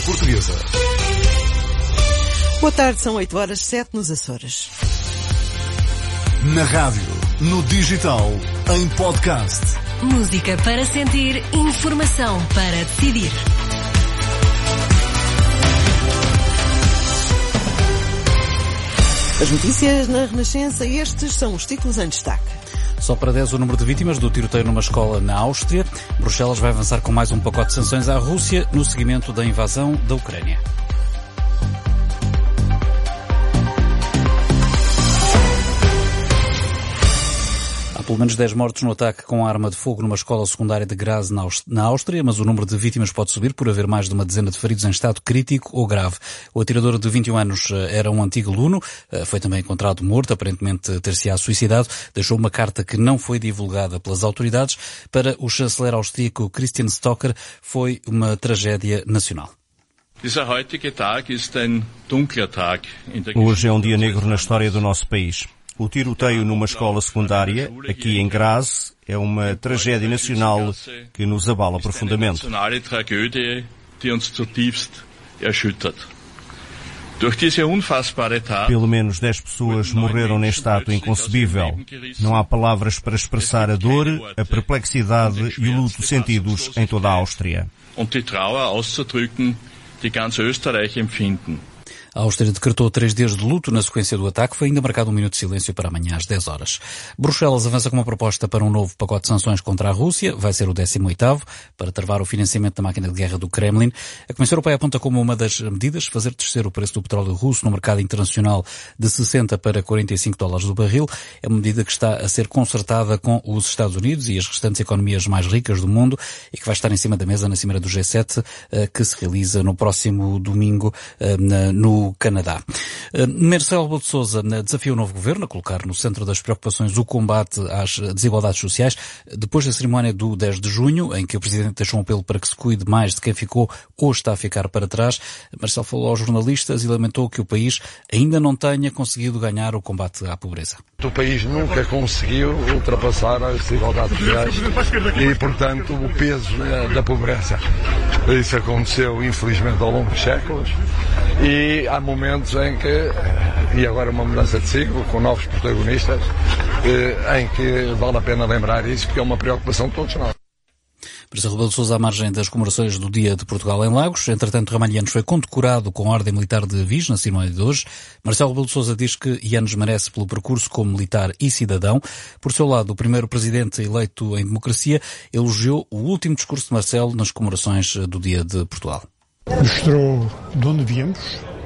Portuguesa. Boa tarde, são 8h07 nos Açores. Na rádio, no digital, em podcast. Música para sentir, informação para decidir. As notícias na Renascença, estes são os títulos em destaque. Só para 10 o número de vítimas do tiroteio numa escola na Áustria. Bruxelas vai avançar com mais um pacote de sanções à Rússia no seguimento da invasão da Ucrânia. Pelo menos 10 mortos no ataque com arma de fogo numa escola secundária de Graz, na Áustria, mas o número de vítimas pode subir por haver mais de uma dezena de feridos em estado crítico ou grave. O atirador de 21 anos era um antigo aluno, foi também encontrado morto, aparentemente ter-se-á suicidado, deixou uma carta que não foi divulgada pelas autoridades. Para o chanceler austríaco Christian Stocker, foi uma tragédia nacional. Hoje é um dia negro na história do nosso país. O tiroteio numa escola secundária, aqui em Graz, é uma tragédia nacional que nos abala profundamente. Pelo menos 10 pessoas morreram neste ato inconcebível. Não há palavras para expressar a dor, a perplexidade e o luto sentidos em toda a Áustria. A Áustria decretou 3 dias de luto na sequência do ataque. Foi ainda marcado um minuto de silêncio para amanhã às 10 horas. Bruxelas avança com uma proposta para um novo pacote de sanções contra a Rússia. Vai ser o 18º para travar o financiamento da máquina de guerra do Kremlin. A Comissão Europeia aponta como uma das medidas fazer descer o preço do petróleo russo no mercado internacional de 60 para 45 dólares do barril. É uma medida que está a ser concertada com os Estados Unidos e as restantes economias mais ricas do mundo e que vai estar em cima da mesa na Cimeira do G7, que se realiza no próximo domingo no Canadá. Marcelo Rebelo de Sousa desafia o novo governo a colocar no centro das preocupações o combate às desigualdades sociais. Depois da cerimónia do 10 de junho, em que o Presidente deixou um apelo para que se cuide mais de quem ficou ou está a ficar para trás, Marcelo falou aos jornalistas e lamentou que o país ainda não tenha conseguido ganhar o combate à pobreza. O país nunca conseguiu ultrapassar as desigualdades sociais e, portanto, o peso da pobreza. Isso aconteceu, infelizmente, ao longo dos séculos e há momentos em que, e agora uma mudança de ciclo, com novos protagonistas, em que vale a pena lembrar isso, porque é uma preocupação de todos nós. Marcelo Rebelo de Sousa à margem das comemorações do Dia de Portugal em Lagos. Entretanto, Ramalhianos foi condecorado com a Ordem Militar de Avis na cerimónia de hoje. Marcelo Rebelo de Sousa diz que Yanes merece pelo percurso como militar e cidadão. Por seu lado, o primeiro presidente eleito em democracia elogiou o último discurso de Marcelo nas comemorações do Dia de Portugal. Mostrou de onde viemos,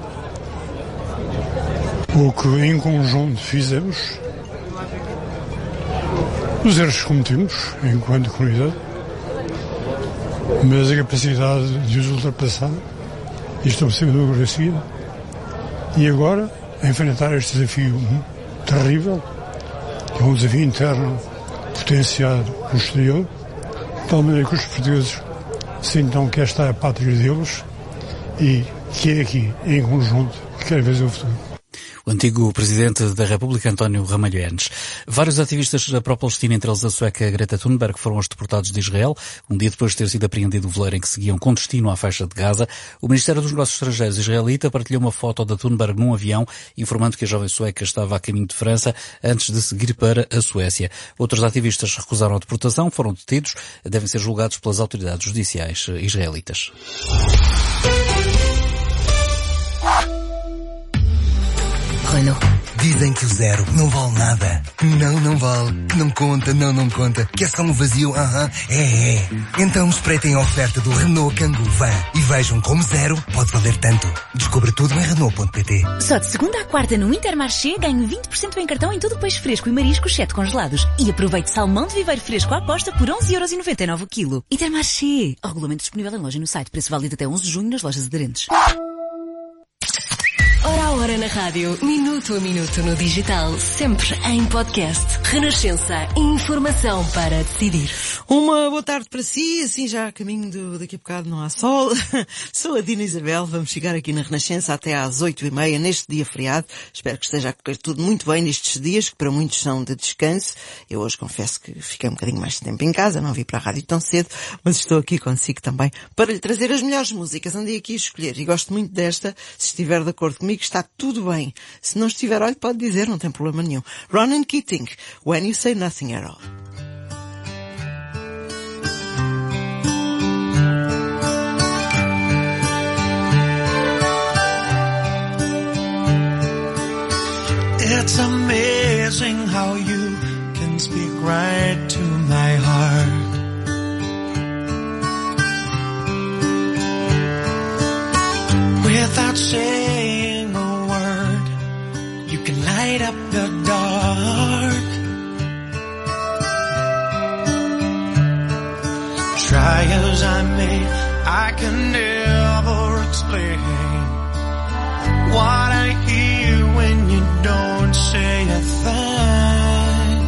o que em conjunto fizemos, os erros que cometemos enquanto comunidade, mas a capacidade de os ultrapassar e estabelecer a democracia e agora enfrentar este desafio terrível, que é um desafio interno potenciado pelo exterior, de tal maneira que os portugueses sintam que esta é a pátria deles e que é aqui, em conjunto, que quer ver o futuro. O antigo presidente da República, António Ramalhianes. Vários ativistas pró-Palestina, entre eles a sueca Greta Thunberg, foram os deportados de Israel, um dia depois de ter sido apreendido o veleiro em que seguiam com destino à faixa de Gaza. O Ministério dos Negócios Estrangeiros israelita partilhou uma foto da Thunberg num avião, informando que a jovem sueca estava a caminho de França antes de seguir para a Suécia. Outros ativistas recusaram a deportação, foram detidos, devem ser julgados pelas autoridades judiciais israelitas. Renault. Dizem que o zero não vale nada. Não vale. Não conta, não conta. Que é só um vazio, é. Então espreitem a oferta do Renault Kangoo Van e vejam como zero pode valer tanto. Descubra tudo em Renault.pt. Só de segunda à quarta no Intermarché ganhe 20% em cartão em tudo peixe fresco e marisco, exceto congelados. E aproveite salmão de viveiro fresco à aposta por 11,99€ o quilo. Intermarché. O regulamento disponível em loja no site. Preço válido até 11 de junho nas lojas aderentes. Hora hora na rádio, minuto a minuto no digital, sempre em podcast. Renascença, informação para decidir. Uma boa tarde para si, assim já a caminho daqui a bocado não há sol. Sou a Dina Isabel, vamos chegar aqui na Renascença até às 8h30 neste dia feriado. Espero que esteja a correr tudo muito bem nestes dias, que para muitos são de descanso. Eu hoje confesso que fiquei um bocadinho mais de tempo em casa, não vim para a rádio tão cedo, mas estou aqui consigo também para lhe trazer as melhores músicas. Andei aqui a escolher e gosto muito desta. Se estiver de acordo comigo, está tudo bem. Se não estiver, olha, pode dizer, não tem problema nenhum. Ronan Keating, When You Say Nothing at All. It's amazing how you can speak right to my heart. Without saying a word, you can light up the dark. Try as I may, I can never explain what I hear when you don't say a thing.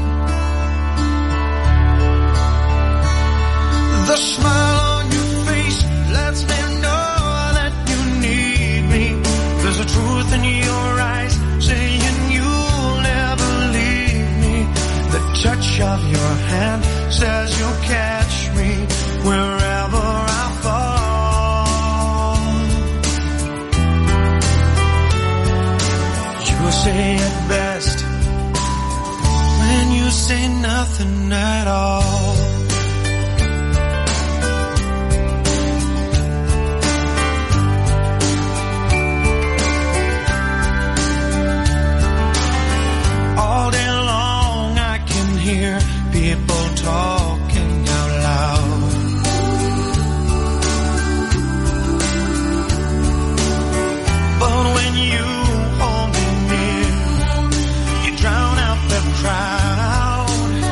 The smile on your face lets me know that you need me. There's a truth in your eyes saying you'll never leave me. The touch of your hand says you'll catch me wherever I fall. You say it best when you say nothing at all. All day long I can hear people talking out loud. But when you hold me near, you drown out the crowd.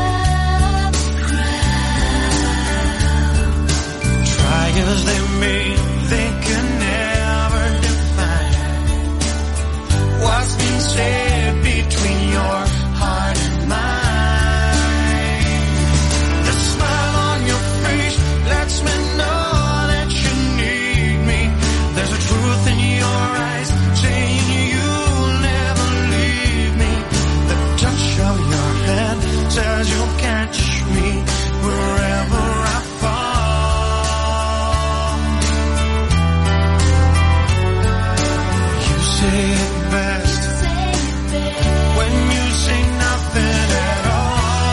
Try as they may, they can never define what's been said between your heart and mine. The smile on your face lets me know that you need me. There's a truth in your eyes saying you'll never leave me. The touch of your hand says you'll catch me wherever I fall. You say it best when you say nothing at all.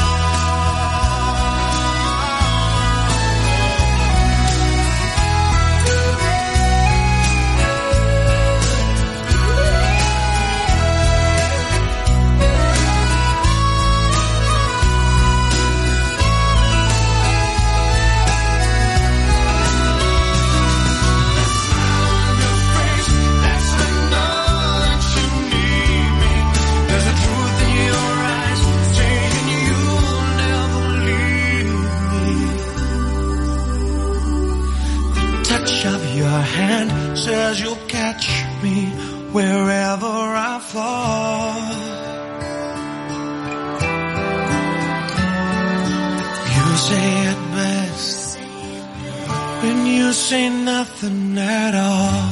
There's a truth in your eyes saying you'll never leave me. The touch of your hand says you'll catch me wherever I fall. You say it best when you say nothing at all.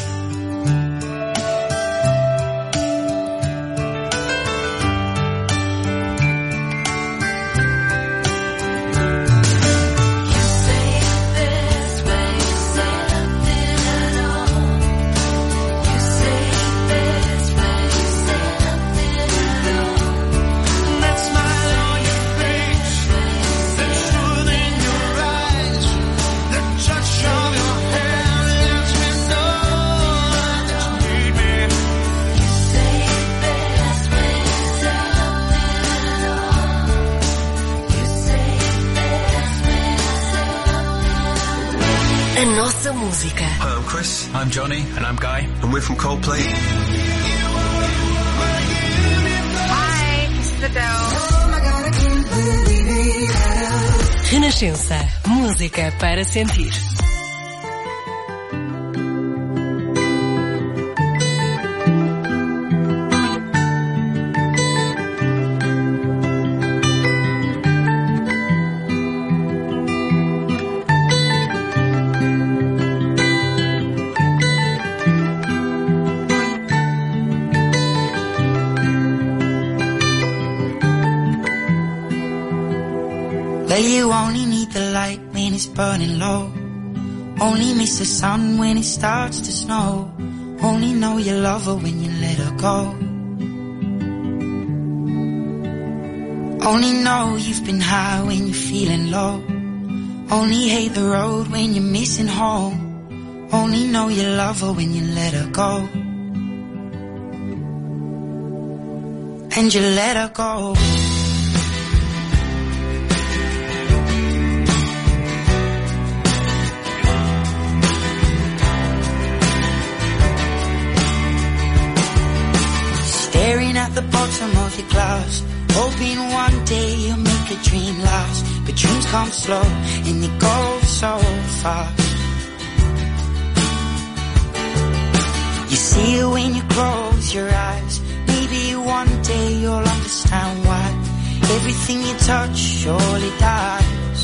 That smile on your face, the truth in your eyes, the touch of your hand lets me know that you need me. A nossa música. Hi, I'm Chris. I'm Johnny. And I'm Guy. And we're from Coldplay. Hi, this is Adele. Renascença, música para sentir. Well, you only need the light when it's burning low. Only miss the sun when it starts to snow. Only know you love her when you let her go. Only know you've been high when you're feeling low. Only hate the road when you're missing home. Only know you love her when you let her go. And you let her go. Staring at the bottom of your glass, hoping one day you'll make a dream last. But dreams come slow and they go so fast. You see it when you close your eyes. Maybe one day you'll understand why everything you touch surely dies.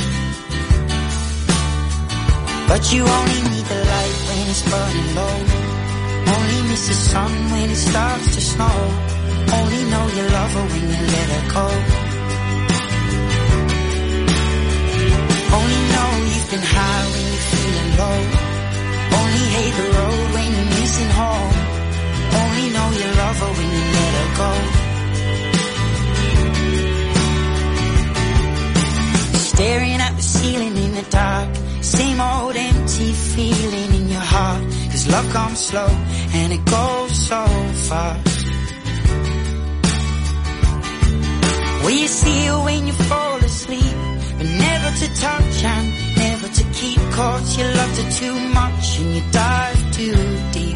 But you only need the light when it's burning low. Only miss the sun when it starts to snow. Only know you love her when you let her go. Only know you've been high when you're feeling low. Only hate the road when you're missing home. Only know you love her when you let her go. Staring at the ceiling in the dark, same old empty feeling in your heart. 'Cause love comes slow and it goes so fast. Well, you see it when you fall asleep, but never to touch and never to keep. 'Cause you loved her too much and you dive too deep.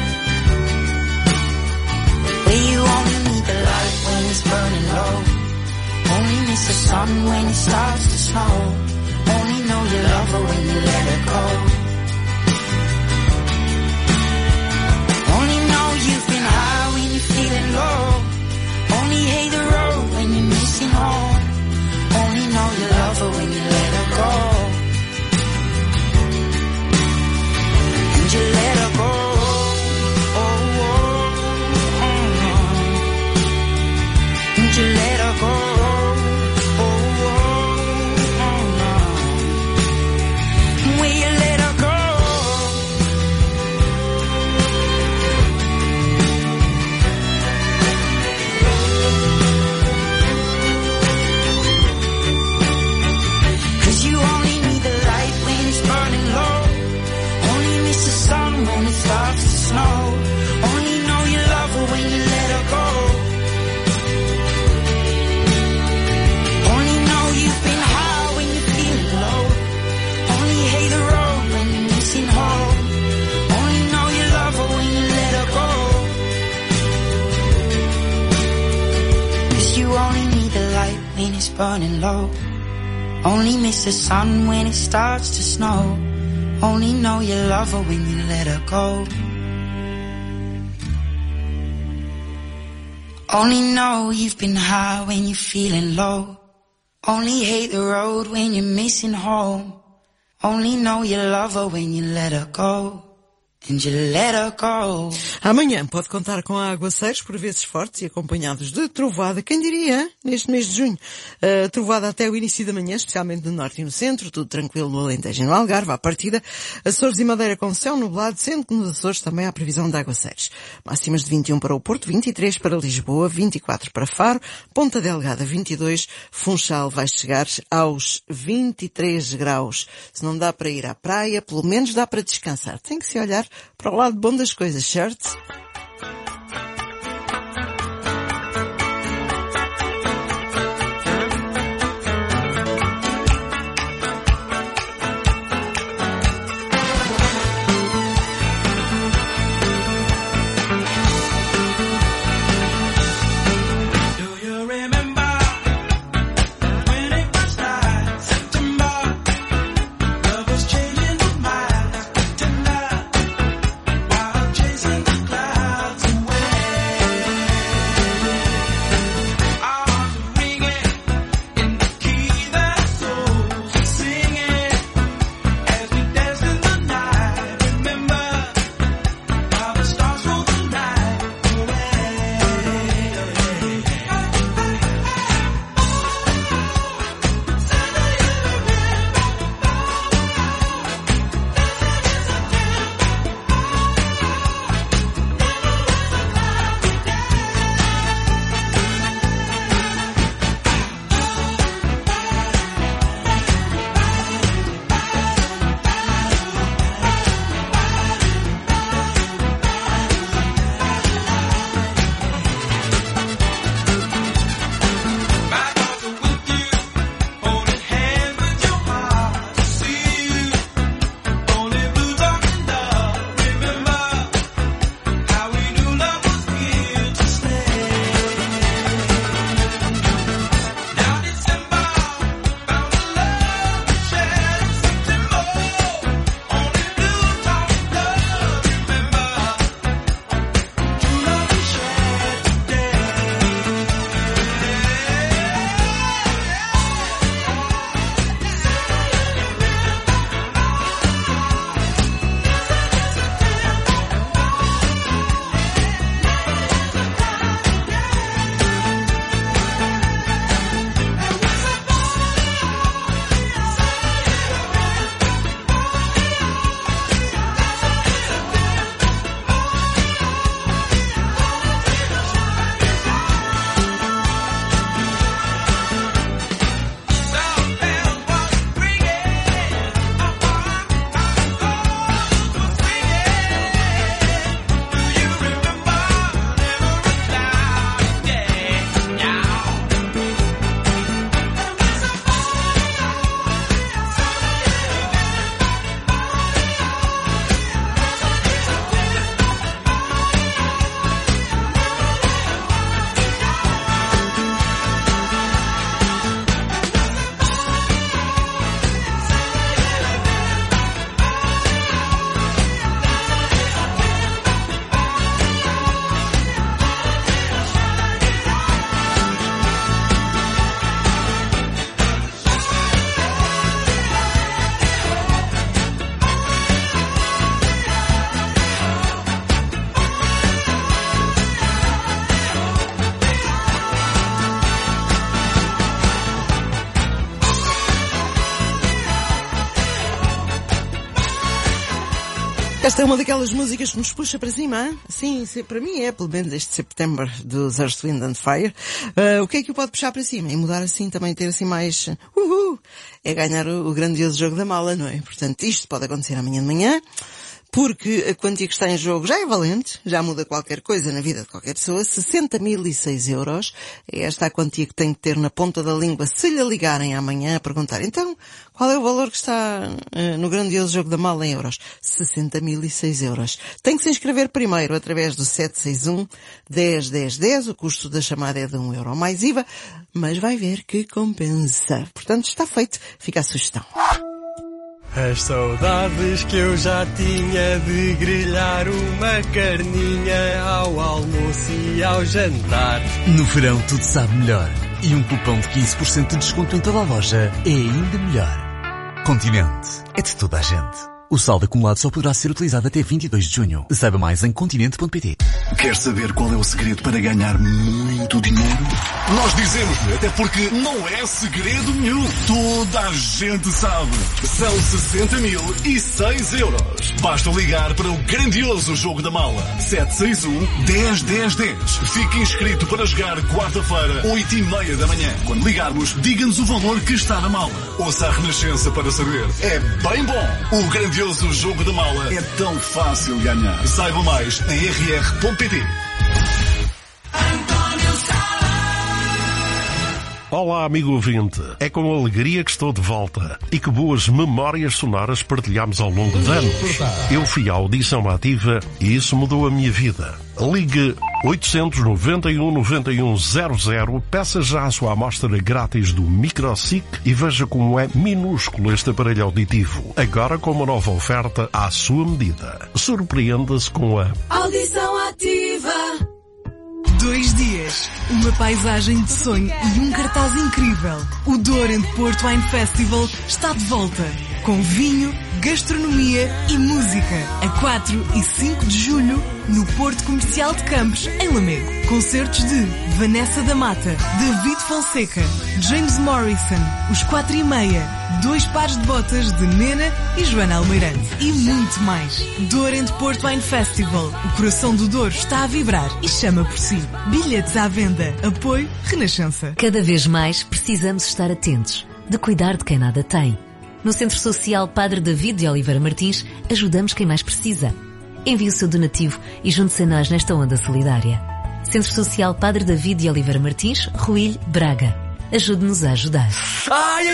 Well, you only need the light when it's burning low. Only miss the sun when it starts to snow. Only know you love her when you let her go. Only know you've been high when you're feeling low. Only hate the road when you're missing home. Only know you love her when you let her go. And you let her go. Oh, oh, oh, oh. And you let her go. Oh, oh, oh, oh. Will you let her go? When it starts to snow, only know you love her when you let her go. Only know you've been high when you're feeling low. Only hate the road when you're missing home. Only know you love her when you let her go. 'Cause you only need the light when it's burning low. Only miss the sun when it starts to snow. Only know you love her when you let her go. Only know you've been high when you're feeling low. Only hate the road when you're missing home. Only know you love her when you let her go. And you let her go. Amanhã pode contar com aguaceiros, por vezes fortes e acompanhados de trovoada. Quem diria, neste mês de junho? Trovoada até o início da manhã, especialmente no norte e no centro, tudo tranquilo no Alentejo e no Algarve, à partida. Açores e Madeira com céu nublado, sendo que nos Açores também há previsão de aguaceiros. Máximas de 21 para o Porto, 23 para Lisboa, 24 para Faro, Ponta Delgada 22, Funchal vai chegar aos 23 graus. Se não dá para ir à praia, pelo menos dá para descansar. Tem que se olhar para o lado bom das coisas, certo? Chasing the clouds. Esta é uma daquelas músicas que nos puxa para cima, hein? Sim, para mim é, pelo menos este September dos Earth, Wind and Fire. O que é que o pode puxar para cima? E mudar assim, também ter assim mais... É ganhar o grandioso jogo da mala, não é? Portanto, isto pode acontecer amanhã de manhã, porque a quantia que está em jogo já é valente, já muda qualquer coisa na vida de qualquer pessoa. 60.006 euros. É esta a quantia que tem que ter na ponta da língua se lhe ligarem amanhã a perguntar, então, qual é o valor que está no grandioso jogo da mala em euros? 60.006 euros. Tem que se inscrever primeiro através do 761 10 10 10. O custo da chamada é de €1 mais IVA, mas vai ver que compensa. Portanto, está feito. Fica a sugestão. As saudades que eu já tinha de grelhar uma carninha ao almoço e ao jantar. No verão tudo sabe melhor. E um cupom de 15% de desconto em toda a loja é ainda melhor. Continente. É de toda a gente. O saldo acumulado só poderá ser utilizado até 22 de junho. Saiba mais em continente.pt. Quer saber qual é o segredo para ganhar muito dinheiro? Nós dizemos-lhe, até porque não é segredo nenhum. Toda a gente sabe. São 60.006 euros. Basta ligar para o grandioso jogo da mala. 761 10 10 10. Fique inscrito para jogar quarta-feira, 8h30 da manhã. Quando ligarmos, diga-nos o valor que está na mala. Ouça a Renascença para saber. É bem bom. O grandioso jogo da mala é tão fácil ganhar. Saiba mais em rr.pt. Olá, amigo ouvinte. É com alegria que estou de volta. E que boas memórias sonoras partilhamos ao longo de anos. Eu fui à audição ativa e isso mudou a minha vida. Ligue 891 91 00, peça já a sua amostra grátis do MicroSic e veja como é minúsculo este aparelho auditivo. Agora com uma nova oferta à sua medida. Surpreenda-se com a Audição Ativa. 2 dias, uma paisagem de sonho e um cartaz incrível. O Douro and Porto Wine Festival está de volta, com vinho, gastronomia e música. A 4 e 5 de julho, no Porto Comercial de Campos, em Lamego. Concertos de Vanessa da Mata, David Fonseca, James Morrison, Os 4:30, 2 pares de botas de Nena e Joana Almeirante. E muito mais. Douro and Porto Wine Festival. O coração do Douro está a vibrar e chama por si. Bilhetes à venda. Apoio Renascença. Cada vez mais precisamos estar atentos, de cuidar de quem nada tem. No Centro Social Padre David de Oliveira Martins, ajudamos quem mais precisa. Envie o seu donativo e junte-se a nós nesta onda solidária. Centro Social Padre David de Oliveira Martins, Ruilho, Braga. Ajude-nos a ajudar. Ai.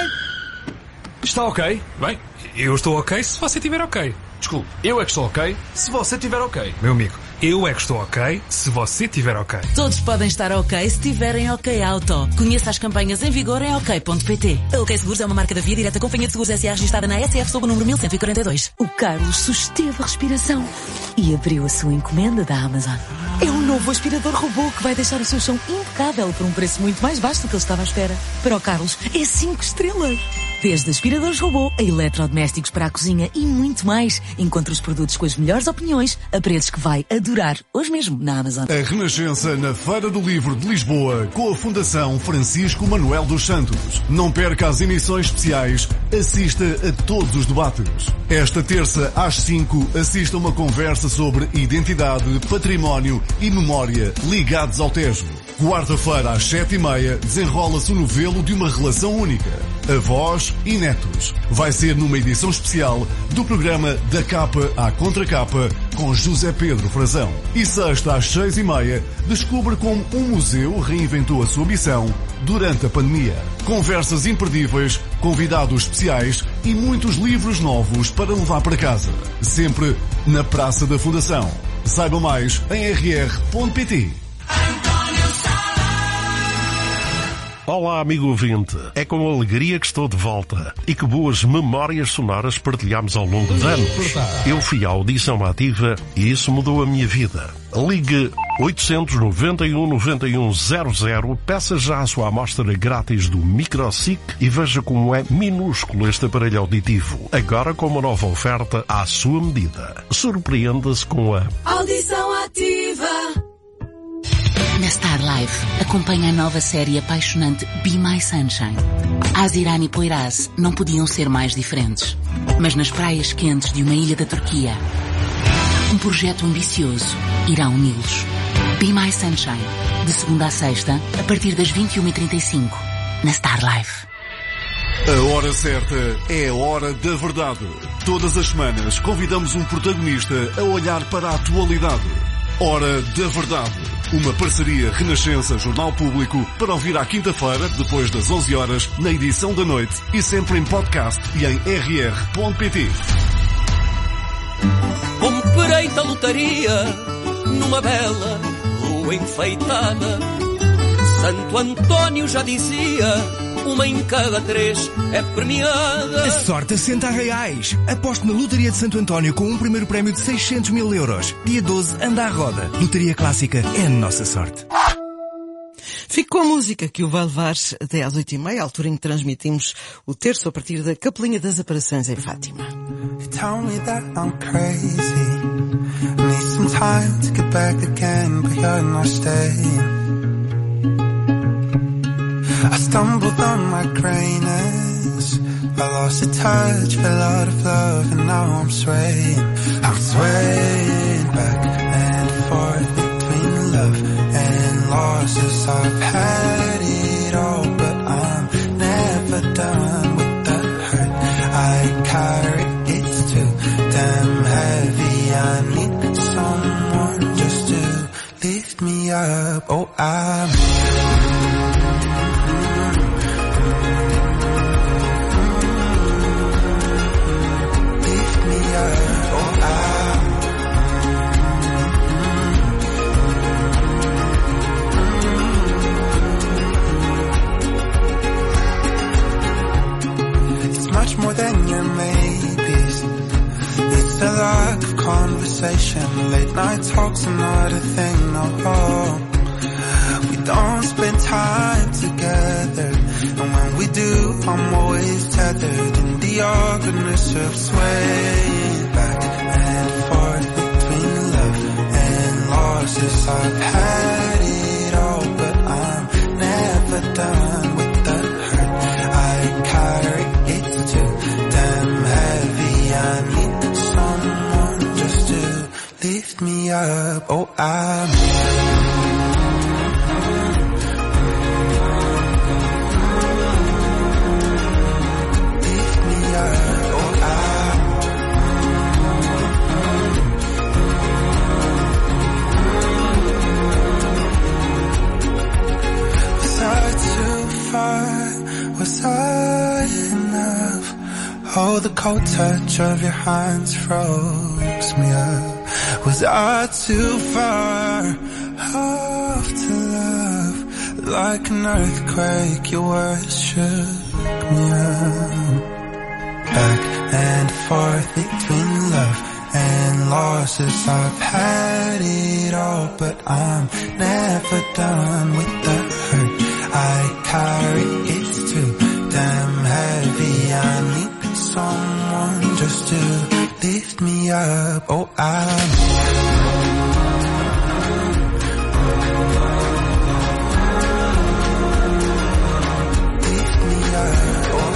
Está ok? Bem, eu estou ok se você estiver ok. Desculpe, eu é que estou ok se você estiver ok. Meu amigo, eu é que estou ok se você estiver ok. Todos podem estar ok se estiverem ok auto. Conheça as campanhas em vigor em ok.pt. A OK Seguros é uma marca da Via Direta Companhia de Seguros SA registrada na SF sob o número 1142. O Carlos susteve a respiração e abriu a sua encomenda da Amazon. É um novo aspirador robô que vai deixar o seu chão impecável por um preço muito mais baixo do que ele estava à espera. Para o Carlos, é 5 estrelas. Desde aspiradores robô a eletrodomésticos para a cozinha e muito mais. Encontre os produtos com as melhores opiniões a preços que vai adorar. Hoje mesmo na Amazon. A Renascença na Feira do Livro de Lisboa com a Fundação Francisco Manuel dos Santos. Não perca as emissões especiais. Assista a todos os debates. Esta terça às 5 assista a uma conversa sobre identidade, património e memória ligados ao Tejo. Quarta-feira às 7h30 desenrola-se o novelo de uma relação única. Avós e netos. Vai ser numa edição especial do programa Da Capa à Contracapa com José Pedro Frazão. E sexta às 6h30 descobre como um museu reinventou a sua missão durante a pandemia. Conversas imperdíveis, convidados especiais e muitos livros novos para levar para casa. Sempre na Praça da Fundação. Saiba mais em rr.pt. Olá, amigo ouvinte. É com alegria que estou de volta. E que boas memórias sonoras partilhamos ao longo de anos. Eu fui à audição ativa e isso mudou a minha vida. Ligue 891 91 00, peça já a sua amostra grátis do MicroSic e veja como é minúsculo este aparelho auditivo. Agora com uma nova oferta à sua medida. Surpreenda-se com a Audição Ativa. Na Star Life, acompanha a nova série apaixonante Be My Sunshine. Azirani e Poyraz não podiam ser mais diferentes. Mas nas praias quentes de uma ilha da Turquia, um projeto ambicioso irá uni-los. Be My Sunshine, de segunda a sexta, a partir das 21h35, na Star Life. A hora certa é a hora da verdade. Todas as semanas convidamos um protagonista a olhar para a atualidade. Hora da Verdade. Uma parceria Renascença Jornal Público para ouvir à quinta-feira, depois das 11 horas, na edição da noite e sempre em podcast e em rr.pt. Comprei da lotaria numa bela rua enfeitada. Santo António já dizia: uma em cada 3 é premiada. A sorte assenta reais. Aposte na Lotaria de Santo António com um primeiro prémio de 600 mil euros. Dia 12, anda à roda. Lotaria Clássica é a nossa sorte. Fico com a música que o vai levar até às 8h30, a altura em que transmitimos o terço a partir da Capelinha das Aparições em Fátima. Tell me that I'm crazy. Need some time to get back again, but you're not staying. I stumbled on my greyness. I lost the touch, fell out of love, and now I'm swaying back and forth between love and losses. I've had it all, but I'm never done with the hurt I carry. It's too damn heavy. I need someone just to lift me up. Oh, I'm much more than your maybes. It's a lack of conversation. Late night talks are not a thing, no. We don't spend time together, and when we do, I'm always tethered in the awkwardness of swaying back and forth between love and losses. I've had it all, but I'm never done with the hurt I carry. It's too damn heavy. I need someone just to lift me up. Oh, I'm was I enough? Oh, the cold touch of your hands froze me up. Was I too far off to love? Like an earthquake, your words shook me up. Back and forth between love and losses. I've had it all, but I'm never done with the hurt I carry. It's too damn heavy. I need someone just to lift me up. Oh, I'm lift me up. Oh,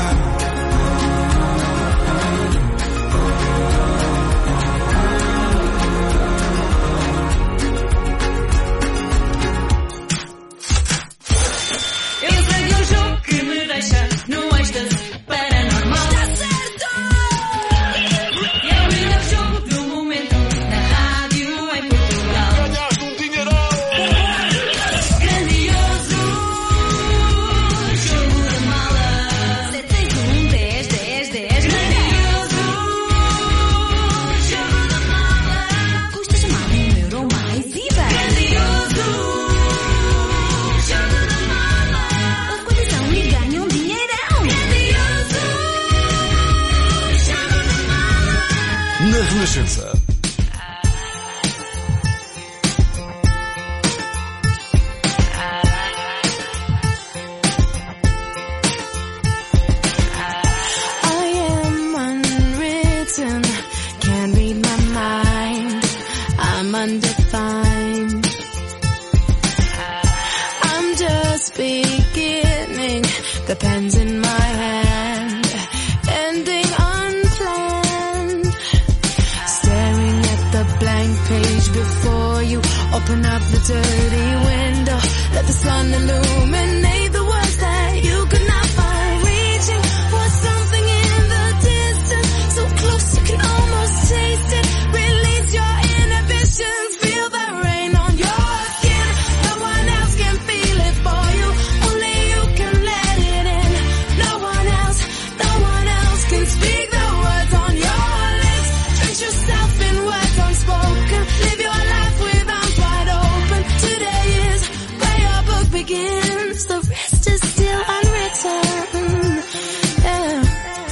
no êxtase paranormal. Tá certo! É o melhor jogo do momento na rádio em Portugal. Ganhaste dinheirão! Grandioso jogo da mala. 761-10-10-10. Grandioso jogo da mala. Custa chamar €1 mais IVA. Grandioso jogo da mala. Houve condição e ganham dinheirão. Grandioso jogo da mala. Na Renascença. I am unwritten, can't read my mind, I'm undefined. the pen's in my hand, ending unplanned. Staring at the blank page before you, open up the dirty window, let the sun illuminate the words that you could not find. Reaching for something in the distance, so close you can almost taste it. Release your inhibitions, feel the rain on your skin. No one else can feel it for you, only you can let it in. No one else can speak the words on your lips. Drench yourself in words unspoken, live your life with arms wide open. Today is where your book begins, the rest is still unwritten. Yeah.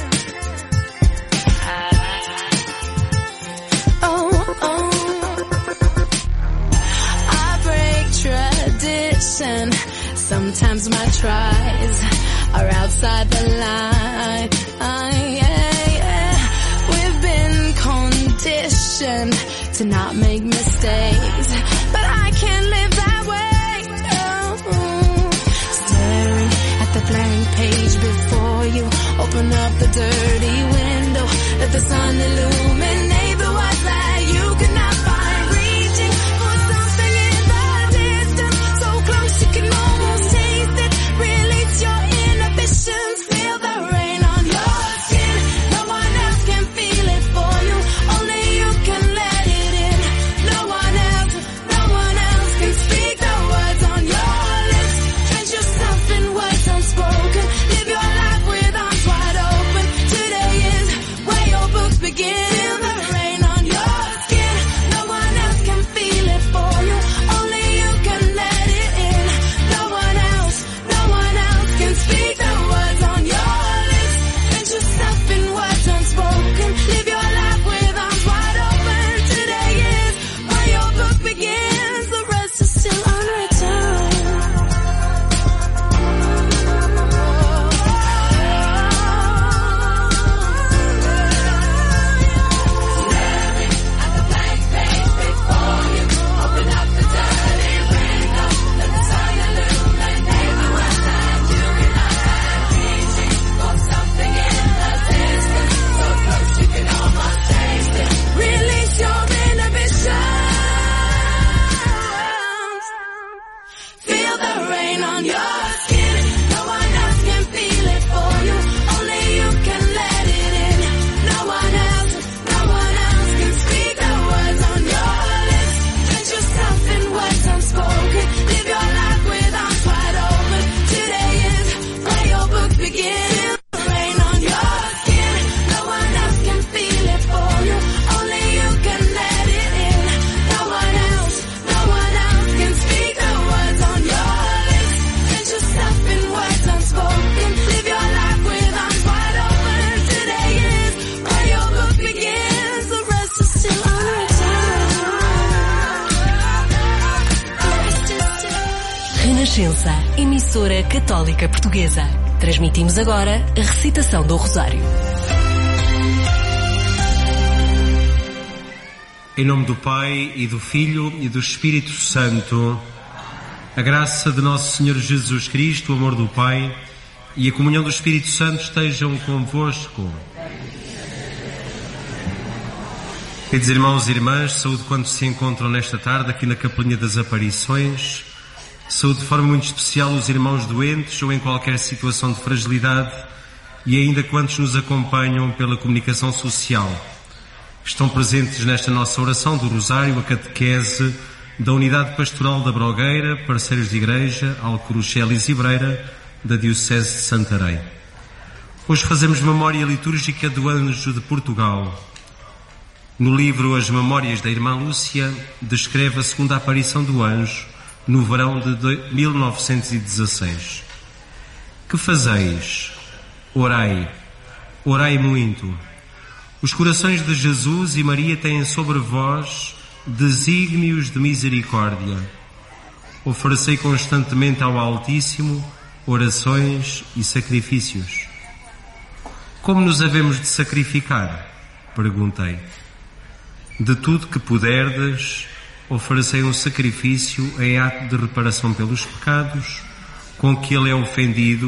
I break tradition. Sometimes my tries are outside the line. We've been conditioned to not make mistakes, but I can't live that way. Oh. Staring at the blank page before you, open up the dirty window, let the sun illuminate the words that you could not find. Reaching for something in the distance, so close you can almost taste it. Release your inhibitions, feel the rain on your skin. No one else can feel it for you, only you can let it in. No one else can speak the words on your lips. Drench yourself in words unspoken, live your life with arms wide open. Today is where your books begin. Feel the rain on your skin. No one else can feel it for you, only you can let it in. No one else can speak the words on your lips. Drench yourself in words unspoken, live your life with arms wide open. Today is where your book begins, the rest is still unwritten. Release your inhibitions, feel the rain on your skin. No one else can feel it for you, only you can let it in. No one else can speak the words on your lips. Drench yourself in words unspoken, live your life with arms wide open. Today is where your book begins. Feel the rain on your skin. No one else can feel it for you, only you can let it in. No one else can speak the words on your lips. Drench yourself in words unspoken, live your life with arms wide open. Today is where your book begins, the rest is still unwritten. Renascença, emissora católica portuguesa. Transmitimos agora a recitação do Rosário. Em nome do Pai, e do Filho, e do Espírito Santo, a graça de nosso Senhor Jesus Cristo, o amor do Pai e a comunhão do Espírito Santo estejam convosco. Queridos irmãos e irmãs, saúde quantos se encontram nesta tarde aqui na Capelinha das Aparições. Saúde de forma muito especial os irmãos doentes ou em qualquer situação de fragilidade e ainda quantos nos acompanham pela comunicação social. Estão presentes nesta nossa oração do Rosário, a catequese da Unidade Pastoral da Brogueira, parceiros de igreja, Alcoruxela e Zibreira, da Diocese de Santarém. Hoje fazemos memória litúrgica do Anjo de Portugal. No livro As Memórias da Irmã Lúcia, descreve a segunda aparição do anjo no verão de 1916. Que fazeis? Orai, orai muito. Os corações de Jesus e Maria têm sobre vós desígnios de misericórdia. Oferecei constantemente ao Altíssimo orações e sacrifícios. Como nos havemos de sacrificar? Perguntei. De tudo que puderdes, oferecei um sacrifício em ato de reparação pelos pecados, com que ele é ofendido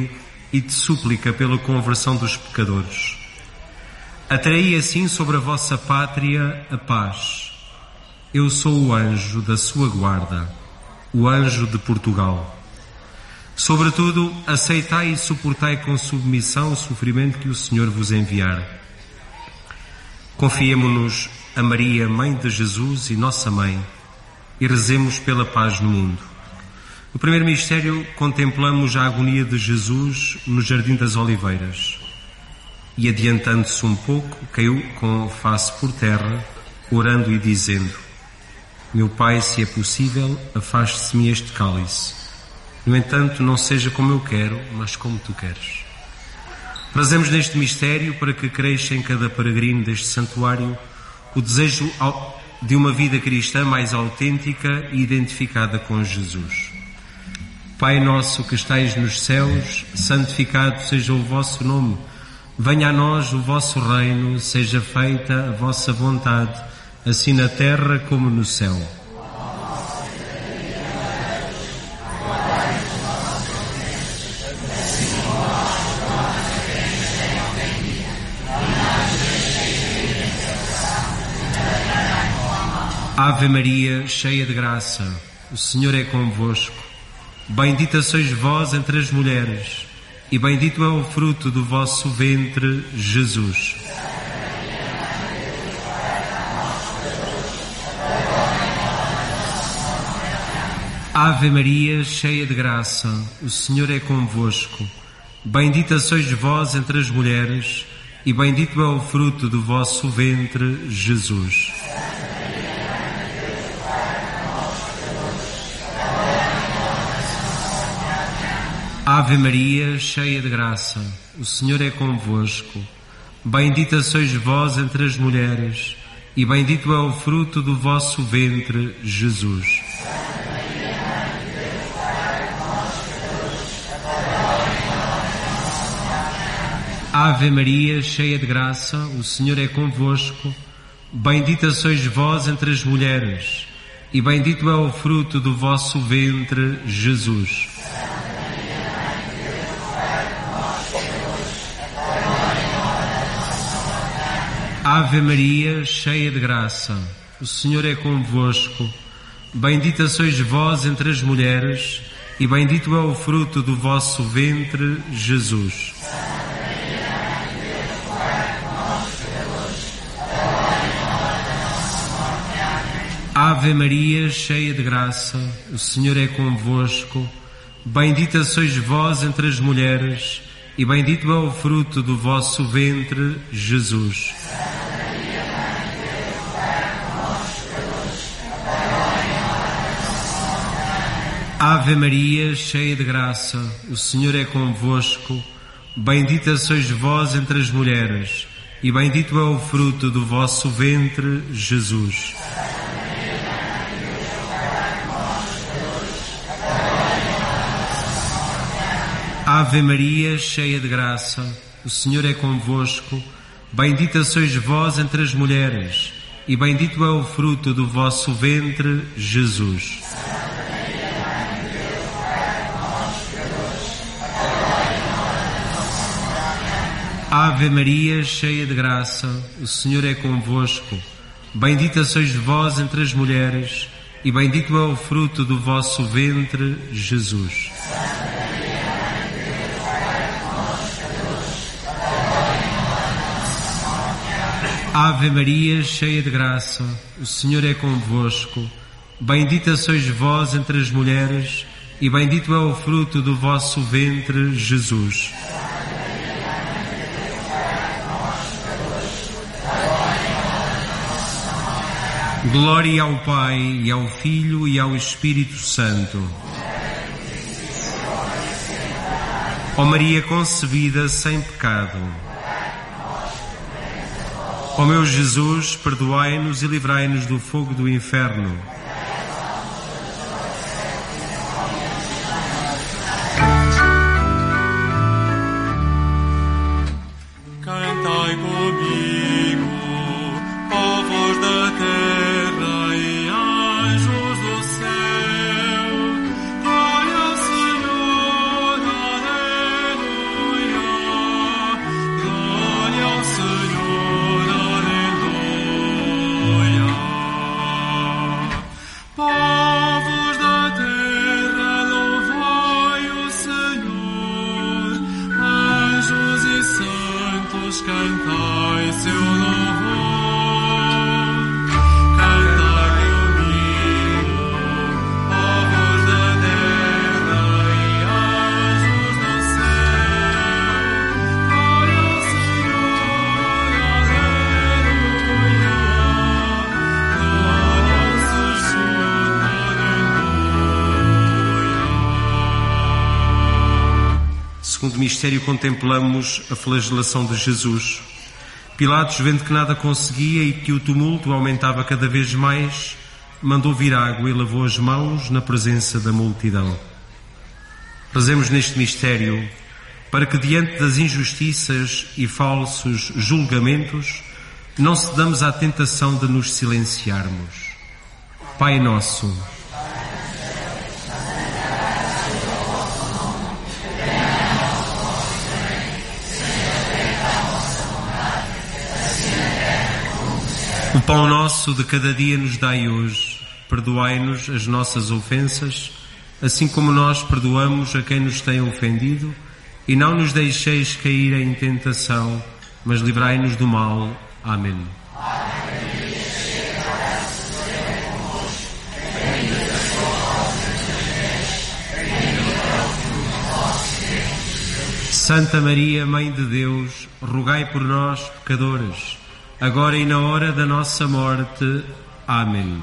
e de súplica pela conversão dos pecadores. Atraí assim sobre a vossa pátria a paz. Eu sou o anjo da sua guarda, o anjo de Portugal. Sobretudo, aceitai e suportai com submissão o sofrimento que o Senhor vos enviar. Confiemo-nos a Maria, Mãe de Jesus e Nossa Mãe, e rezemos pela paz no mundo. No primeiro mistério, contemplamos a agonia de Jesus no Jardim das Oliveiras. E adiantando-se um pouco, caiu com a face por terra, orando e dizendo: Meu Pai, se é possível, afaste-se-me este cálice. No entanto, não seja como eu quero, mas como tu queres. Rezemos neste mistério para que cresça em cada peregrino deste santuário o desejo de uma vida cristã mais autêntica e identificada com Jesus. Pai nosso que estais nos céus, santificado seja o vosso nome. Venha a nós o vosso reino, seja feita a vossa vontade, assim na terra como no céu. Ave Maria, cheia de graça, o Senhor é convosco. Bendita sois vós entre as mulheres, e bendito é o fruto do vosso ventre, Jesus. Ave Maria, cheia de graça, o Senhor é convosco. Bendita sois vós entre as mulheres, e bendito é o fruto do vosso ventre, Jesus. Ave Maria, cheia de graça, o Senhor é convosco. Bendita sois vós entre as mulheres, e bendito é o fruto do vosso ventre, Jesus. Ave Maria, cheia de graça, o Senhor é convosco. Bendita sois vós entre as mulheres, e bendito é o fruto do vosso ventre, Jesus. Ave Maria, cheia de graça, o Senhor é convosco. Bendita sois vós entre as mulheres, e bendito é o fruto do vosso ventre, Jesus. Ave Maria, cheia de graça, o Senhor é convosco. Bendita sois vós entre as mulheres, e bendito é o fruto do vosso ventre, Jesus. Ave Maria, cheia de graça, o Senhor é convosco. Bendita sois vós entre as mulheres, e bendito é o fruto do vosso ventre, Jesus. Ave Maria, cheia de graça, o Senhor é convosco. Bendita sois vós entre as mulheres, e bendito é o fruto do vosso ventre, Jesus. Ave Maria, cheia de graça, o Senhor é convosco. Bendita sois vós entre as mulheres, e bendito é o fruto do vosso ventre, Jesus. Ave Maria, cheia de graça, o Senhor é convosco. Bendita sois vós entre as mulheres, e bendito é o fruto do vosso ventre, Jesus. Glória ao Pai, e ao Filho, e ao Espírito Santo. Ó Maria concebida sem pecado. Ó meu Jesus, perdoai-nos e livrai-nos do fogo do inferno. Cantai comigo, povos da terra e anjos do céu. Glória ao Senhor, aleluia. segundo mistério, contemplamos a flagelação de Jesus. Pilatos, vendo que nada conseguia e que o tumulto aumentava cada vez mais, mandou vir água e lavou as mãos na presença da multidão. Rezemos neste mistério para que, diante das injustiças e falsos julgamentos, não cedamos à tentação de nos silenciarmos. Pai nosso, o pão nosso de cada dia nos dai hoje. Perdoai-nos as nossas ofensas, assim como nós perdoamos a quem nos tem ofendido, e não nos deixeis cair em tentação, mas livrai-nos do mal. Amém. Santa Maria, Mãe de Deus, rogai por nós, pecadores, agora e na hora da nossa morte. Amém.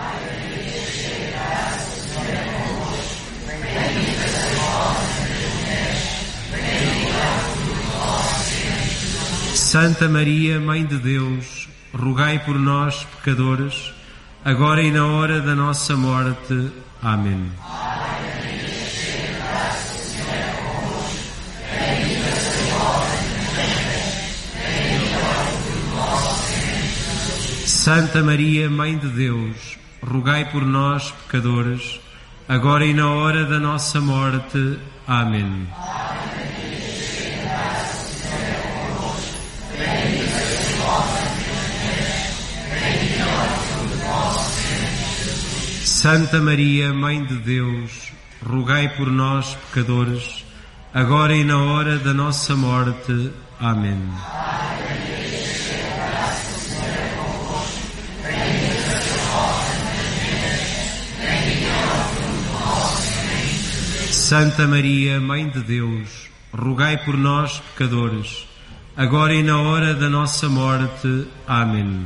Santa Maria, Mãe de Deus, rogai por nós, pecadores, agora e na hora da nossa morte. Amém. Santa Maria, Mãe de Deus, rogai por nós, pecadores, agora e na hora da nossa morte. Amém. Santa Maria, Mãe de Deus, rogai por nós, pecadores, agora e na hora da nossa morte. Amém. Santa Maria, Mãe de Deus, rogai por nós, pecadores, agora e na hora da nossa morte. Amém.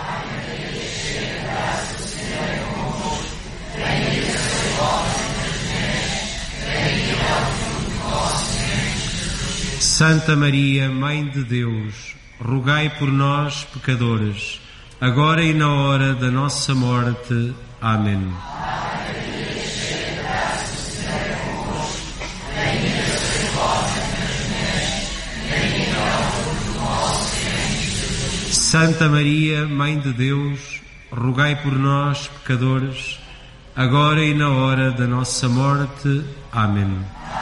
Santa Maria, Mãe de Deus, rogai por nós, pecadores, agora e na hora da nossa morte. Amém. Santa Maria, Mãe de Deus, rogai por nós, pecadores, agora e na hora da nossa morte. Amém.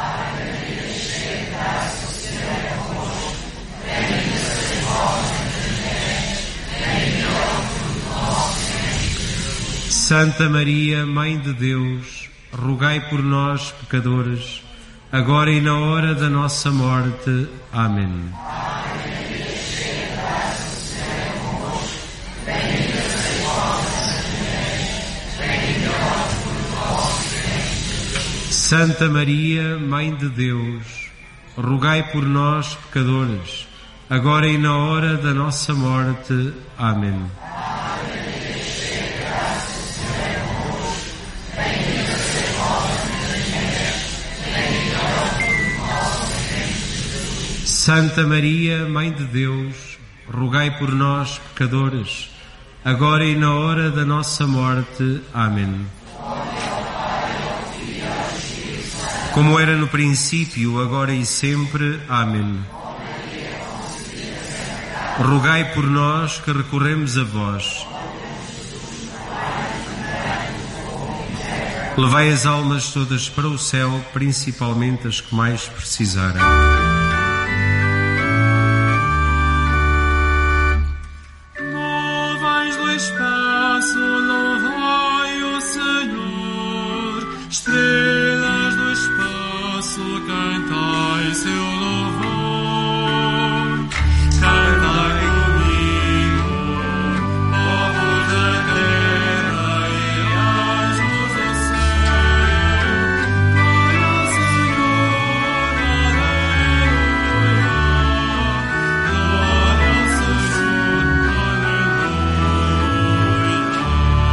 Santa Maria, Mãe de Deus, rogai por nós, pecadores, agora e na hora da nossa morte. Amém. Santa Maria, Mãe de Deus, rogai por nós, pecadores, agora e na hora da nossa morte. Amém. Santa Maria, Mãe de Deus, rogai por nós, pecadores, agora e na hora da nossa morte. Amém. Como era no princípio, agora e sempre. Amém. Rogai por nós que recorremos a vós. Levai as almas todas para o céu, principalmente as que mais precisarem.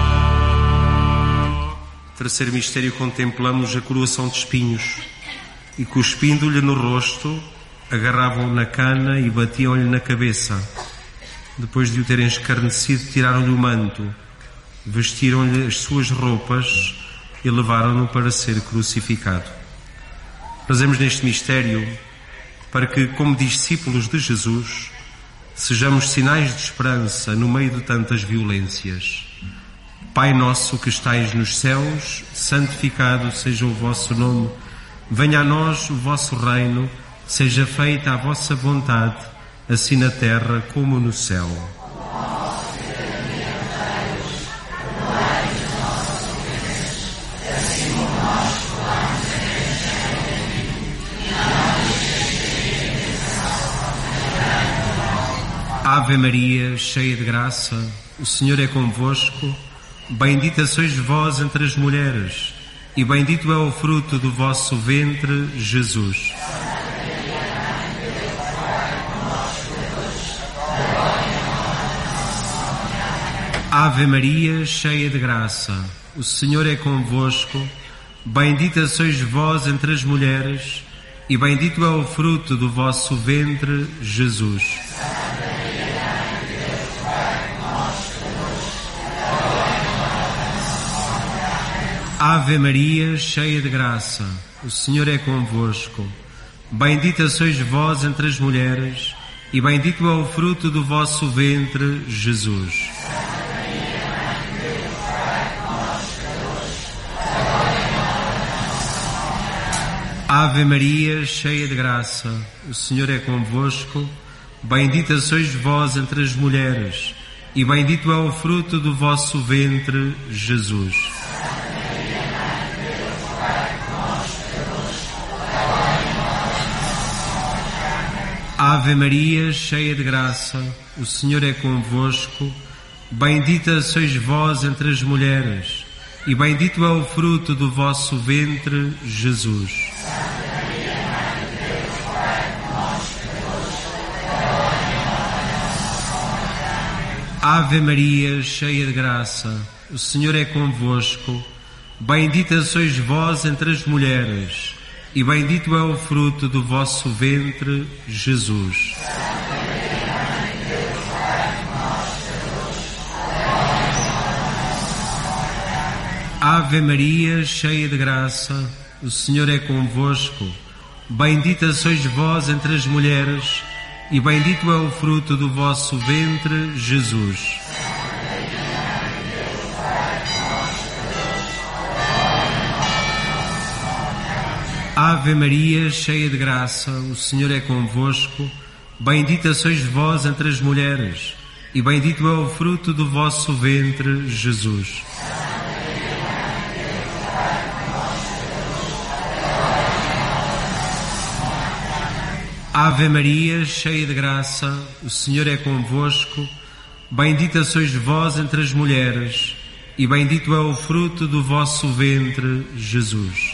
Terceiro mistério, contemplamos a coroação de espinhos. e, cuspindo-lhe no rosto, agarravam-o na cana e batiam-lhe na cabeça. Depois de o terem escarnecido, tiraram-lhe o manto, vestiram-lhe as suas roupas e levaram-no para ser crucificado. Fazemos neste mistério para que, como discípulos de Jesus, sejamos sinais de esperança no meio de tantas violências. Pai nosso que estais nos céus, santificado seja o vosso nome. Venha a nós o vosso reino, seja feita a vossa vontade, assim na terra como no céu. Ave Maria, cheia de graça, o Senhor é convosco. Bendita sois vós entre as mulheres, e bendito é o fruto do vosso ventre, Jesus. Ave Maria, cheia de graça, o Senhor é convosco. Bendita sois vós entre as mulheres, e bendito é o fruto do vosso ventre, Jesus. Ave Maria, cheia de graça, o Senhor é convosco. Bendita sois vós entre as mulheres, e bendito é o fruto do vosso ventre, Jesus. Ave Maria, cheia de graça, o Senhor é convosco. Bendita sois vós entre as mulheres, e bendito é o fruto do vosso ventre, Jesus. Ave Maria, cheia de graça, o Senhor é convosco. Bendita sois vós entre as mulheres, e bendito é o fruto do vosso ventre, Jesus. Ave Maria, cheia de graça, o Senhor é convosco. Bendita sois vós entre as mulheres, e bendito é o fruto do vosso ventre, Jesus. Ave Maria, cheia de graça, o Senhor é convosco. Bendita sois vós entre as mulheres, e bendito é o fruto do vosso ventre, Jesus. Ave Maria, cheia de graça, o Senhor é convosco. Bendita sois vós entre as mulheres, e bendito é o fruto do vosso ventre, Jesus. Ave Maria, cheia de graça, o Senhor é convosco. Bendita sois vós entre as mulheres, e bendito é o fruto do vosso ventre, Jesus.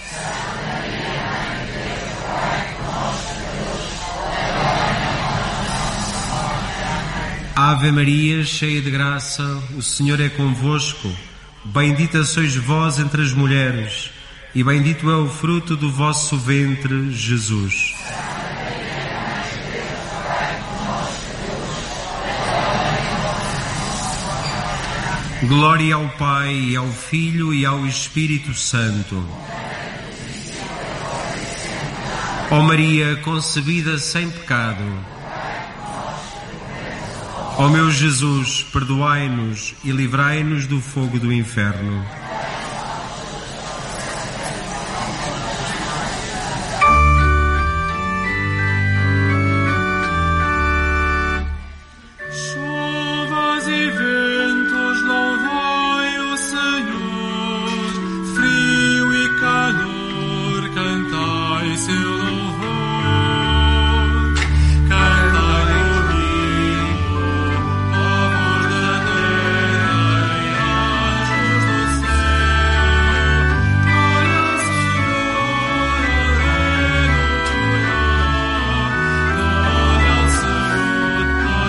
Ave Maria, cheia de graça, o Senhor é convosco. Bendita sois vós entre as mulheres, e bendito é o fruto do vosso ventre, Jesus. Glória ao Pai, e ao Filho, e ao Espírito Santo. Ó Maria, concebida sem pecado. Ó meu Jesus, perdoai-nos e livrai-nos do fogo do inferno. Chuvas e ventos, louvai o Senhor. Frio e calor, cantai seu louvor. Cantai domingo, povos da terra e anjos do céu. Glória ao Senhor, aleluia. Glória ao Senhor,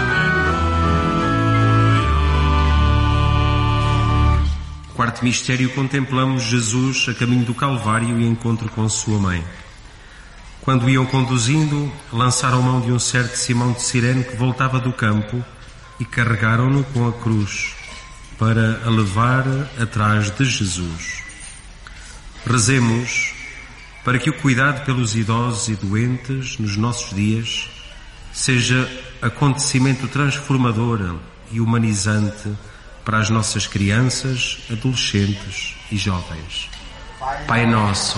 aleluia. Quarto mistério, contemplamos Jesus a caminho do Calvário e encontro com sua mãe. Quando iam conduzindo, lançaram mão de um certo Simão de Cirene que voltava do campo e carregaram-no com a cruz para a levar atrás de Jesus. Rezemos para que o cuidado pelos idosos e doentes nos nossos dias seja acontecimento transformador e humanizante para as nossas crianças, adolescentes e jovens. Pai nosso,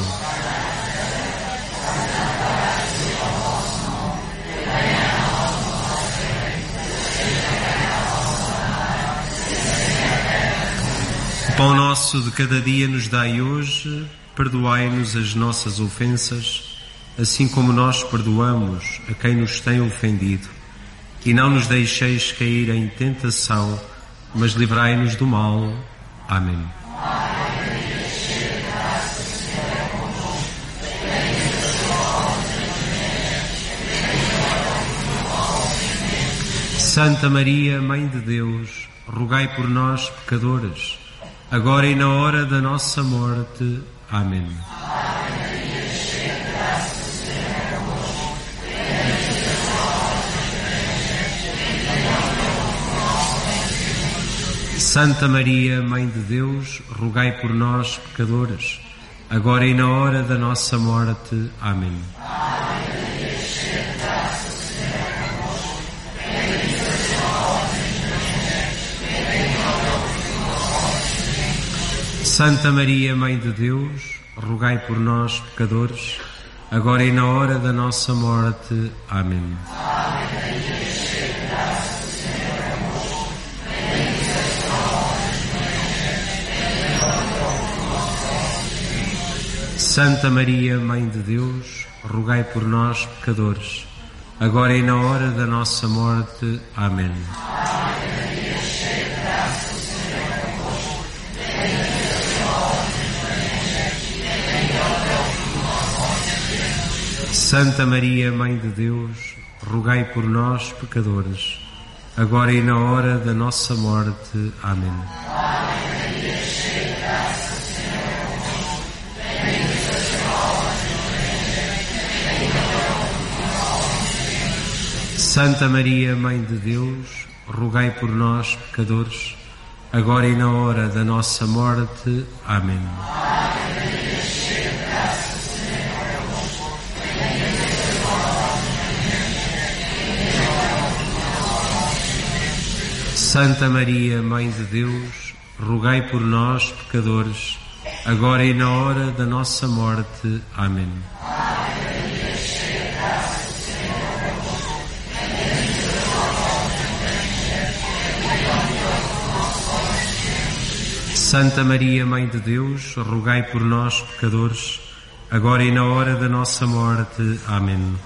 o pão nosso de cada dia nos dai hoje, perdoai-nos as nossas ofensas, assim como nós perdoamos a quem nos tem ofendido. E não nos deixeis cair em tentação, mas livrai-nos do mal. Amém. Santa Maria, Mãe de Deus, rogai por nós, pecadores, agora e na hora da nossa morte. Amém. Santa Maria, Mãe de Deus, rogai por nós, pecadores, agora e na hora da nossa morte. Amém. Santa Maria, Mãe de Deus, rogai por nós, pecadores, agora e na hora da nossa morte. Amém. Santa Maria, Mãe de Deus, rogai por nós, pecadores, agora e na hora da nossa morte. Amém. Santa Maria, Mãe de Deus, rogai por nós, pecadores, agora e na hora da nossa morte. Amém. Santa Maria, Mãe de Deus, rogai por nós, pecadores, agora e na hora da nossa morte. Amém. Santa Maria, Mãe de Deus, rogai por nós, pecadores, agora e na hora da nossa morte. Amém. Santa Maria, Mãe de Deus, rogai por nós, pecadores, agora e na hora da nossa morte. Amém.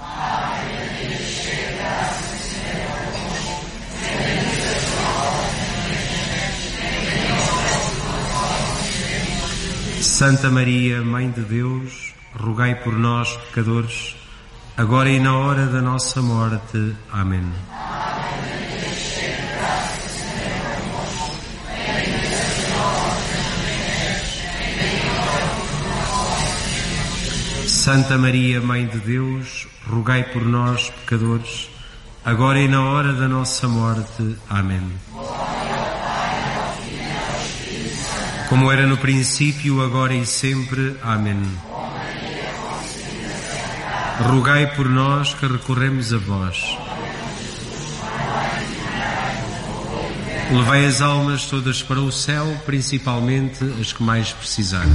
Santa Maria, Mãe de Deus, rogai por nós, pecadores, agora e na hora da nossa morte. Amém. Santa Maria, Mãe de Deus, rogai por nós, pecadores, agora e na hora da nossa morte. Amém. Como era no princípio, agora e sempre. Amém. Rogai por nós que recorremos a vós. Levai as almas todas para o céu, principalmente as que mais precisarem.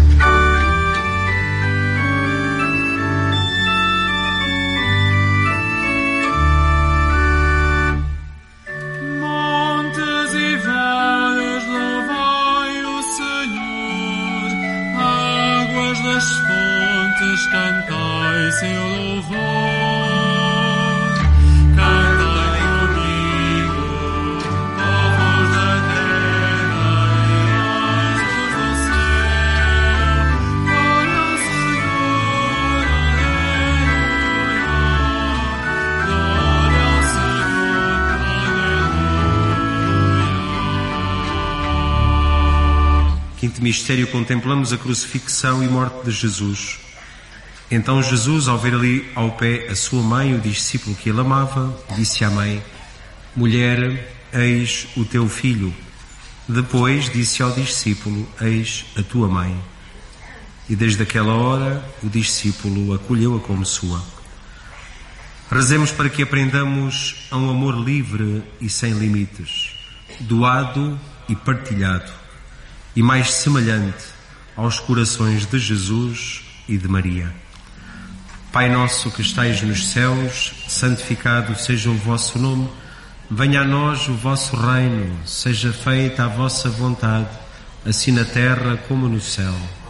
Quinto mistério, contemplamos a crucifixão e morte de Jesus. Então Jesus, ao ver ali ao pé a sua mãe e o discípulo que ele amava, disse à mãe: Mulher, eis o teu filho. Depois disse ao discípulo: Eis a tua mãe. E desde aquela hora o discípulo acolheu-a como sua. Rezemos para que aprendamos a um amor livre e sem limites, doado e partilhado, e mais semelhante aos corações de Jesus e de Maria. Pai nosso que estais nos céus, santificado seja o vosso nome. Venha a nós o vosso reino, seja feita a vossa vontade, assim na terra como no céu.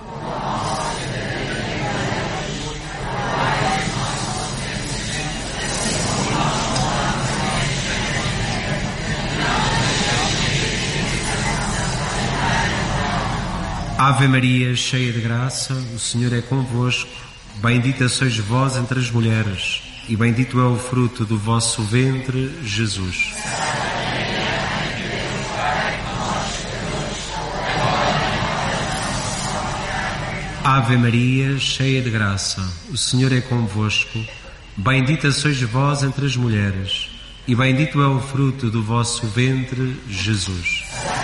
Ave Maria, cheia de graça, o Senhor é convosco. Bendita sois vós entre as mulheres, e bendito é o fruto do vosso ventre, Jesus. Ave Maria, cheia de graça, o Senhor é convosco. Bendita sois vós entre as mulheres, e bendito é o fruto do vosso ventre, Jesus.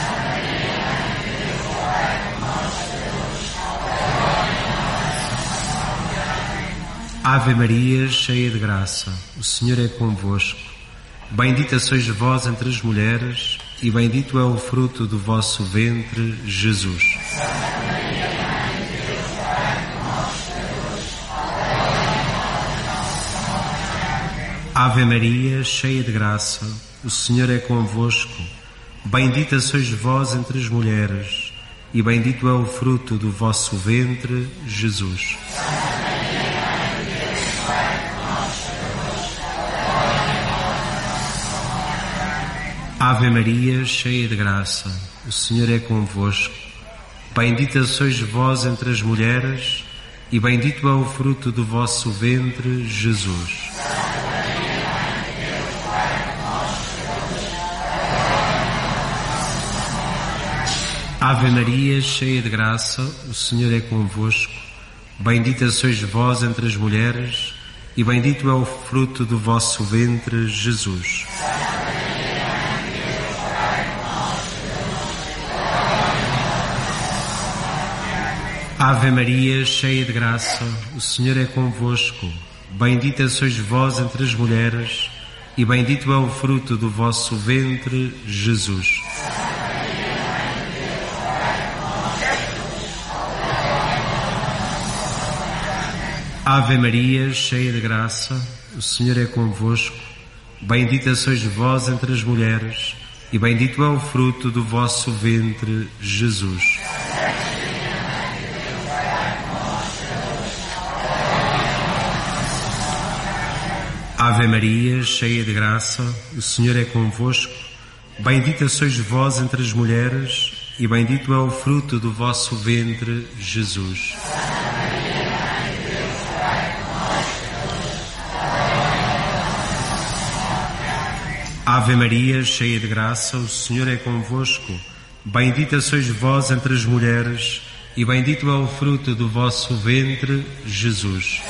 Ave Maria, cheia de graça, o Senhor é convosco. Bendita sois vós entre as mulheres, e bendito é o fruto do vosso ventre, Jesus. Ave Maria, cheia de graça, o Senhor é convosco. Bendita sois vós entre as mulheres, e bendito é o fruto do vosso ventre, Jesus. Ave Maria, cheia de graça, o Senhor é convosco. Bendita sois vós entre as mulheres, e bendito é o fruto do vosso ventre, Jesus. Ave Maria, cheia de graça, o Senhor é convosco. Bendita sois vós entre as mulheres, e bendito é o fruto do vosso ventre, Jesus. Ave Maria, cheia de graça, o Senhor é convosco. Bendita sois vós entre as mulheres, e bendito é o fruto do vosso ventre, Jesus. Ave Maria, cheia de graça, o Senhor é convosco. Bendita sois vós entre as mulheres, e bendito é o fruto do vosso ventre, Jesus. Ave Maria, cheia de graça, o Senhor é convosco. Bendita sois vós entre as mulheres, e bendito é o fruto do vosso ventre, Jesus. Ave Maria, cheia de graça, o Senhor é convosco. Bendita sois vós entre as mulheres, e bendito é o fruto do vosso ventre, Jesus.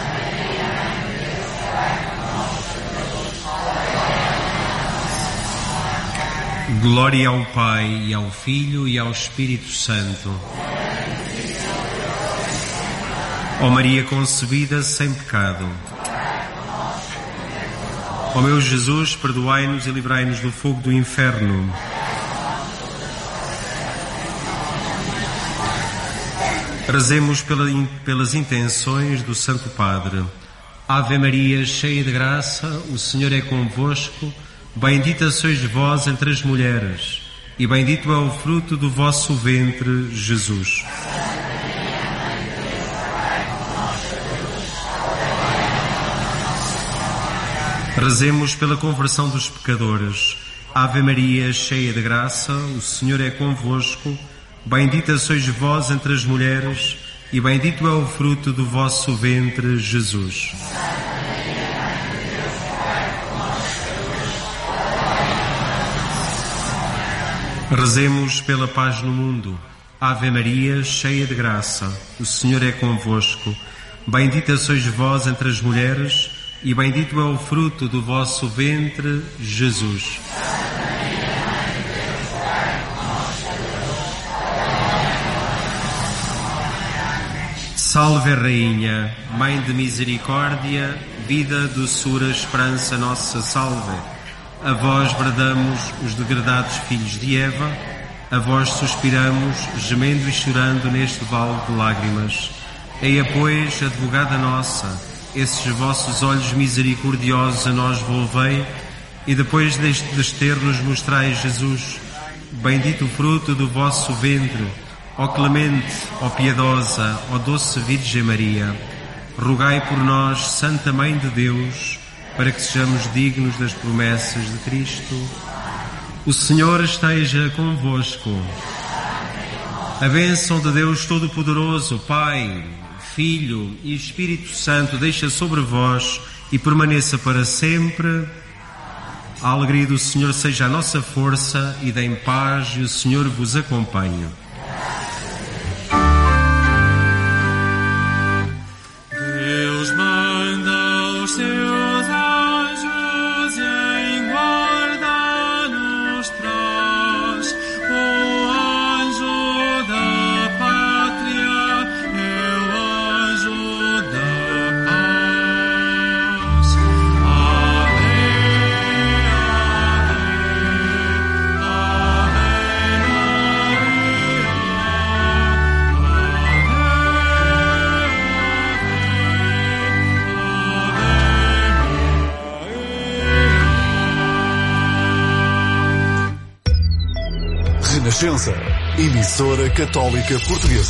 Glória ao Pai, e ao Filho, e ao Espírito Santo. Ó Maria concebida sem pecado. Ó meu Jesus, perdoai-nos e livrai-nos do fogo do inferno. Rezemos pelas intenções do Santo Padre. Ave Maria, cheia de graça, o Senhor é convosco. Bendita sois vós entre as mulheres, e bendito é o fruto do vosso ventre, Jesus. Rezemos pela conversão dos pecadores. Ave Maria, cheia de graça, o Senhor é convosco. Bendita sois vós entre as mulheres, e bendito é o fruto do vosso ventre, Jesus. Rezemos pela paz no mundo. Ave Maria, cheia de graça, o Senhor é convosco. Bendita sois vós entre as mulheres, e bendito é o fruto do vosso ventre, Jesus. Salve, Rainha, Mãe de Misericórdia, vida, doçura, esperança, nossa salve. A vós bradamos os degradados filhos de Eva, a vós suspiramos, gemendo e chorando neste vale de lágrimas. Eia, pois, advogada nossa, esses vossos olhos misericordiosos a nós volvei, e depois deste desterro nos mostrai Jesus, bendito o fruto do vosso ventre. Ó clemente, ó piedosa, ó doce Virgem Maria, rogai por nós, Santa Mãe de Deus, para que sejamos dignos das promessas de Cristo. O Senhor esteja convosco. A bênção de Deus Todo-Poderoso, Pai, Filho e Espírito Santo, deixa sobre vós e permaneça para sempre. A alegria do Senhor seja a nossa força e deem paz e o Senhor vos acompanhe. Deus manda os seus anjos e em guarda nos traz. O anjo da pátria é o anjo da paz. Ave, ave, ave Renascença, emissora católica portuguesa.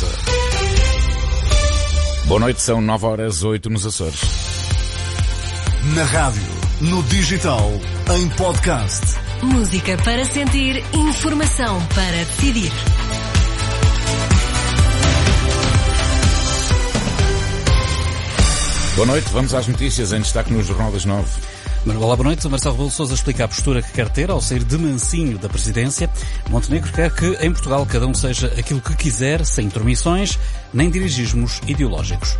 Boa noite, são 9h08 nos Açores. Na rádio, no digital, em podcast. Música para sentir, informação para decidir. Boa noite, vamos às notícias em destaque no Jornal das 9. Olá, boa noite. Marcelo Rebelo de Sousa explica a postura que quer ter ao sair de mansinho da presidência. Montenegro quer que em Portugal cada um seja aquilo que quiser, sem intromissões nem dirigismos ideológicos.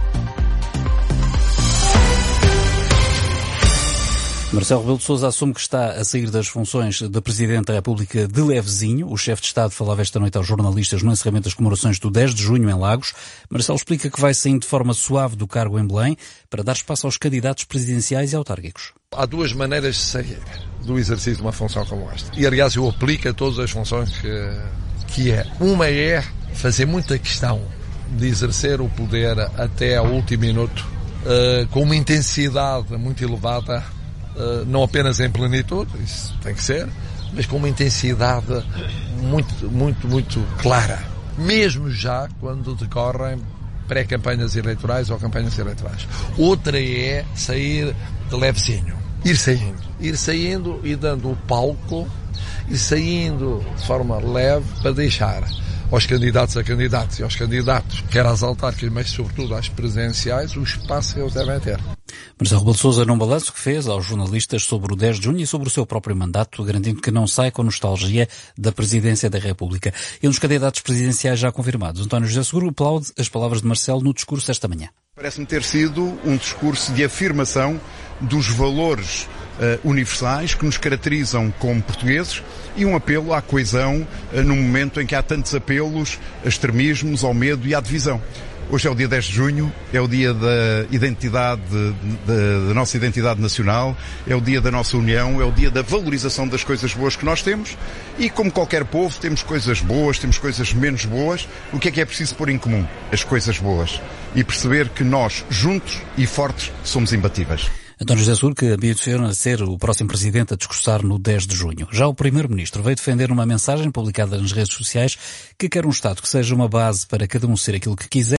Marcelo Rebelo de Sousa assume que está a sair das funções de Presidente da República de levezinho. O chefe de Estado falava esta noite aos jornalistas no encerramento das comemorações do 10 de junho em Lagos. Marcelo explica que vai saindo de forma suave do cargo em Belém para dar espaço aos candidatos presidenciais e autárquicos. Há duas maneiras de sair do exercício de uma função como esta. E, aliás, eu aplico a todas as funções que é. Uma é fazer muita questão de exercer o poder até ao último minuto, com uma intensidade muito elevada, não apenas em plenitude, isso tem que ser, mas com uma intensidade muito clara. Mesmo já quando decorrem pré-campanhas eleitorais ou campanhas eleitorais. Outra é sair de levezinho. Ir saindo e dando o palco, ir saindo de forma leve para deixar aos candidatos e aos candidatos, quer às autárquicas, mas sobretudo às presidenciais, o espaço que eles devem ter. Marcelo Rebelo de Sousa, num balanço que fez aos jornalistas sobre o 10 de junho e sobre o seu próprio mandato, garantindo que não sai com nostalgia da presidência da República. E um dos candidatos presidenciais já confirmados, António José Seguro, aplaude as palavras de Marcelo no discurso esta manhã. Parece-me ter sido um discurso de afirmação dos valores universais que nos caracterizam como portugueses e um apelo à coesão num momento em que há tantos apelos a extremismos, ao medo e à divisão. Hoje é o dia 10 de junho, é o dia da identidade, da nossa identidade nacional, é o dia da nossa união, é o dia da valorização das coisas boas que nós temos e, como qualquer povo, temos coisas boas, temos coisas menos boas. O que é preciso pôr em comum? As coisas boas. E perceber que nós, juntos e fortes, somos imbatíveis. António José Seguro, que ambiciona ser o próximo presidente a discursar no 10 de junho. Já o primeiro-ministro veio defender uma mensagem publicada nas redes sociais que quer um Estado que seja uma base para cada um ser aquilo que quiser.